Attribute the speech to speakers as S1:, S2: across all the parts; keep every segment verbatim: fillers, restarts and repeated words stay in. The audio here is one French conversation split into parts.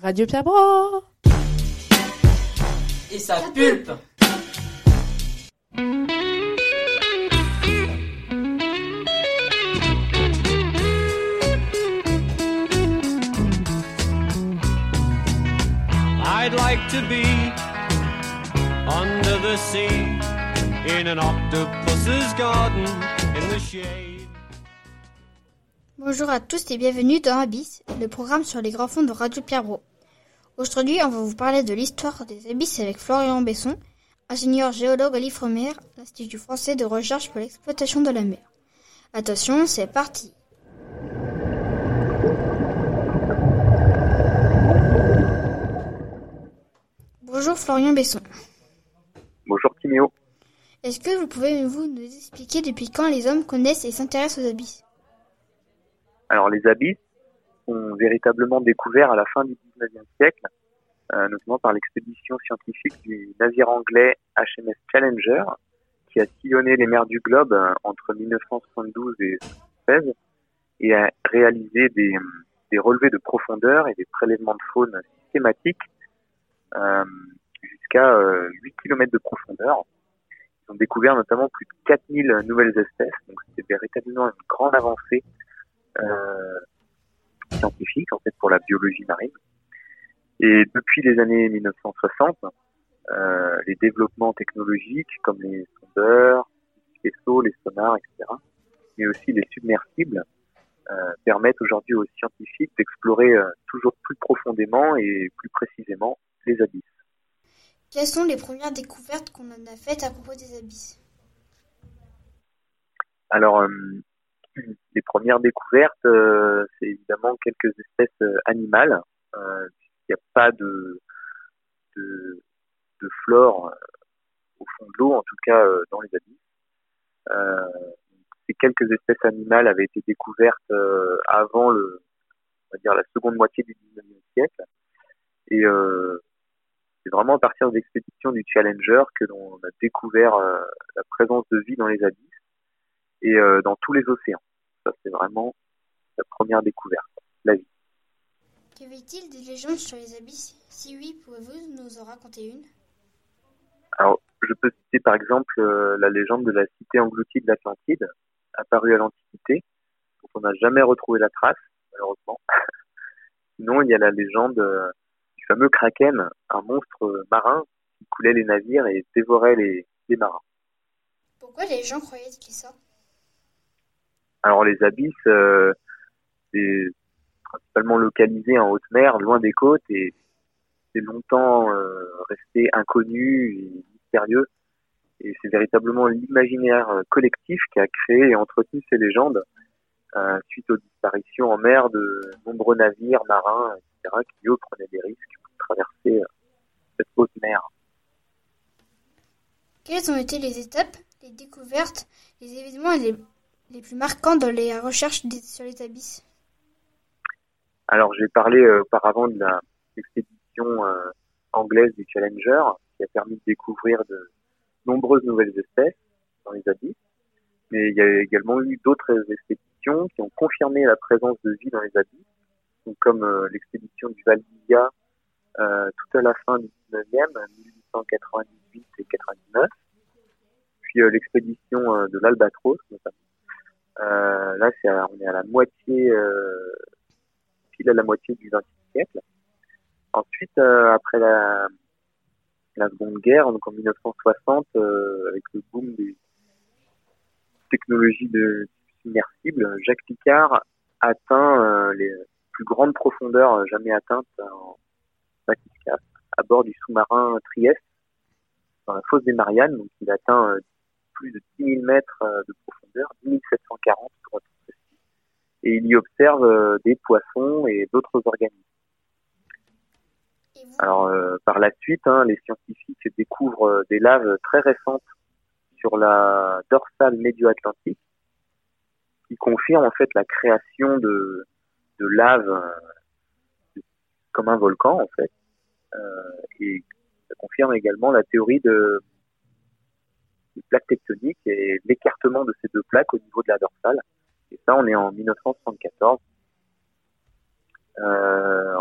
S1: Radio Pierre Bro.
S2: Et sa pulpe.
S3: I'd like to be under the sea in an octopus's garden in the shade.
S4: Bonjour à tous et bienvenue dans Abyss, le programme sur les grands fonds de Radio Pierre Bro. Aujourd'hui, on va vous parler de l'histoire des abysses avec Florian Besson, ingénieur géologue à l'Ifremer, l'Institut français de recherche pour l'exploitation de la mer. Attention, c'est parti. Bonjour Florian Besson.
S5: Bonjour Timéo.
S4: Est-ce que vous pouvez vous nous expliquer depuis quand les hommes connaissent et s'intéressent aux abysses ?
S5: Alors les abysses sont véritablement découverts à la fin du dix-neuvième siècle, euh, notamment par l'expédition scientifique du navire anglais H M S Challenger, qui a sillonné les mers du globe euh, entre dix-neuf cent soixante-douze et seize et a réalisé des, des relevés de profondeur et des prélèvements de faune systématiques euh, jusqu'à euh, huit kilomètres de profondeur. Ils ont découvert notamment plus de quatre mille nouvelles espèces, donc c'était véritablement une grande avancée euh, scientifique en fait pour la biologie marine. Et depuis les années mille neuf cent soixante, euh, les développements technologiques comme les sondeurs, les vaisseaux, les sonars, et cetera, mais aussi les submersibles, euh, permettent aujourd'hui aux scientifiques d'explorer euh, toujours plus profondément et plus précisément les abysses.
S4: Quelles sont les premières découvertes qu'on en a faites à propos des abysses ?
S5: Alors, euh, les premières découvertes, euh, c'est évidemment quelques espèces euh, animales. Euh, il n'y a pas de, de, de flore euh, au fond de l'eau, en tout cas euh, dans les abysses. Euh, ces quelques espèces animales avaient été découvertes euh, avant le, on va dire la seconde moitié du dix-neuvième siècle. Et euh, c'est vraiment à partir de l'expédition du Challenger que l'on a découvert euh, la présence de vie dans les abysses et euh, dans tous les océans. Ça, c'est vraiment la première découverte, la vie.
S4: Qu'y avait-il des légendes sur les abysses ? Si oui, pouvez-vous nous en raconter une ?
S5: Alors, je peux citer par exemple euh, la légende de la cité engloutie de l'Atlantide, apparue à l'Antiquité, dont on n'a jamais retrouvé la trace, malheureusement. Sinon, il y a la légende euh, du fameux Kraken, un monstre marin qui coulait les navires et dévorait les, les marins.
S4: Pourquoi les gens croyaient-ils ça ?
S5: Alors, les abysses, euh, c'est principalement localisé en haute mer, loin des côtes, et c'est longtemps euh, resté inconnu et mystérieux. Et c'est véritablement l'imaginaire collectif qui a créé et entretenu ces légendes euh, suite aux disparitions en mer de nombreux navires marins, et cetera, qui eux prenaient des risques pour traverser euh, cette haute mer.
S4: Quelles ont été les étapes, les découvertes, les événements les, les plus marquants dans les recherches des, sur les abysses ?
S5: Alors, j'ai parlé euh, auparavant de la expédition euh, anglaise du Challenger, qui a permis de découvrir de nombreuses nouvelles espèces dans les abysses. Mais il y a également eu d'autres expéditions qui ont confirmé la présence de vie dans les abysses, donc comme euh, l'expédition du Val d'Isia euh, tout à la fin du dix-neuvième, mille huit cent quatre-vingt-dix-huit et quatre-vingt-dix-neuf, puis euh, l'expédition euh, de l'Albatros, notamment. Euh, là, c'est à, on est à la moitié, euh, pile à la moitié du vingtième siècle. Ensuite, euh, après la, la Seconde Guerre, donc en mille neuf cent soixante, euh, avec le boom des technologies de submersibles, Jacques Piccard atteint euh, les plus grandes profondeurs jamais atteintes en bathyscaphe à bord du sous-marin Trieste dans la fosse des Mariannes. Donc il atteint euh, plus de dix mille mètres euh, de profondeur, dix mille sept cent quarante pour être précis, et il y observe euh, des poissons et d'autres organismes. Alors euh, par la suite, hein, les scientifiques découvrent euh, des laves très récentes sur la dorsale médio-atlantique qui confirme en fait la création de, de lave euh, comme un volcan en fait, euh, et ça confirme également la théorie de, de plaques tectoniques et l'écartement de ces deux plaques au niveau de la dorsale. Et ça, on est en mille neuf cent soixante-quatorze. Euh, ensuite,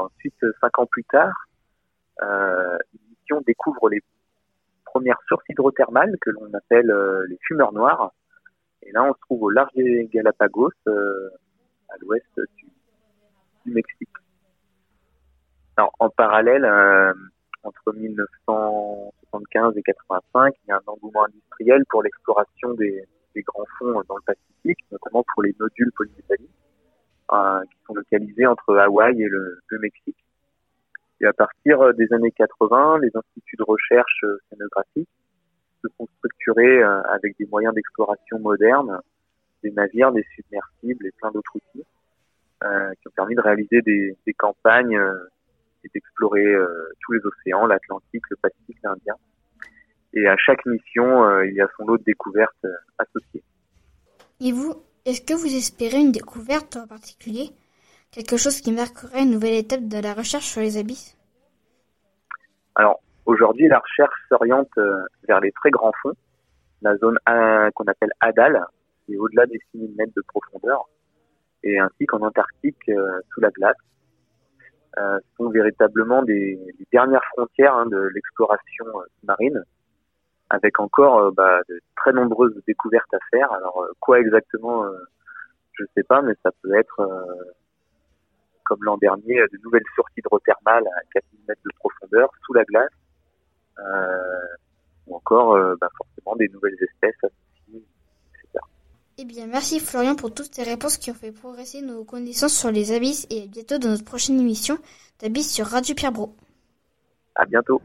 S5: cinq ans plus tard, euh, une mission découvre les premières sources hydrothermales que l'on appelle euh, les fumeurs noirs. Et là, on se trouve au large des Galapagos, euh, à l'ouest du, du Mexique. Alors, en parallèle, euh, entre mille neuf cent soixante-quinze et quatre-vingt-cinq, il y a un engouement industriel pour l'exploration des, des grands fonds dans le Pacifique, notamment pour les nodules polymétalliques, euh, qui sont localisés entre Hawaï et le, le Mexique. Et à partir des années quatre-vingts, les instituts de recherche océanographiques se sont structurés euh, avec des moyens d'exploration modernes, des navires, des submersibles et plein d'autres outils, euh, qui ont permis de réaliser des, des campagnes euh, et d'explorer euh, tous les océans, l'Atlantique, le Pacifique, l'Indien. Et à chaque mission, euh, il y a son lot de découvertes euh, associées.
S4: Et vous, est-ce que vous espérez une découverte en particulier? Quelque chose qui marquerait une nouvelle étape de la recherche sur les abysses?
S5: Alors, aujourd'hui, la recherche s'oriente euh, vers les très grands fonds, la zone A, qu'on appelle Hadal, qui est au-delà des six mille mètres de profondeur, et ainsi qu'en Antarctique, euh, sous la glace. Euh, sont véritablement des, des dernières frontières hein, de l'exploration euh, marine, avec encore euh, bah, de très nombreuses découvertes à faire. Alors euh, quoi exactement, euh, je ne sais pas, mais ça peut être, euh, comme l'an dernier, de nouvelles sources hydrothermales à quatre mille mètres de profondeur, sous la glace, euh, ou encore euh, bah, forcément des nouvelles espèces associées, et cetera.
S4: Eh bien, merci Florian pour toutes ces réponses qui ont fait progresser nos connaissances sur les abysses, et à bientôt dans notre prochaine émission d'Abysses sur Radio Pierre Brault.
S5: À bientôt.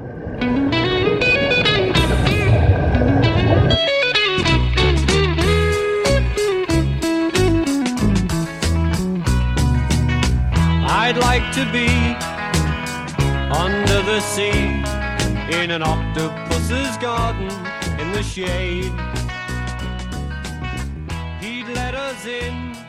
S3: I'd like to be under the sea in an octopus's garden in the shade. He'd let us in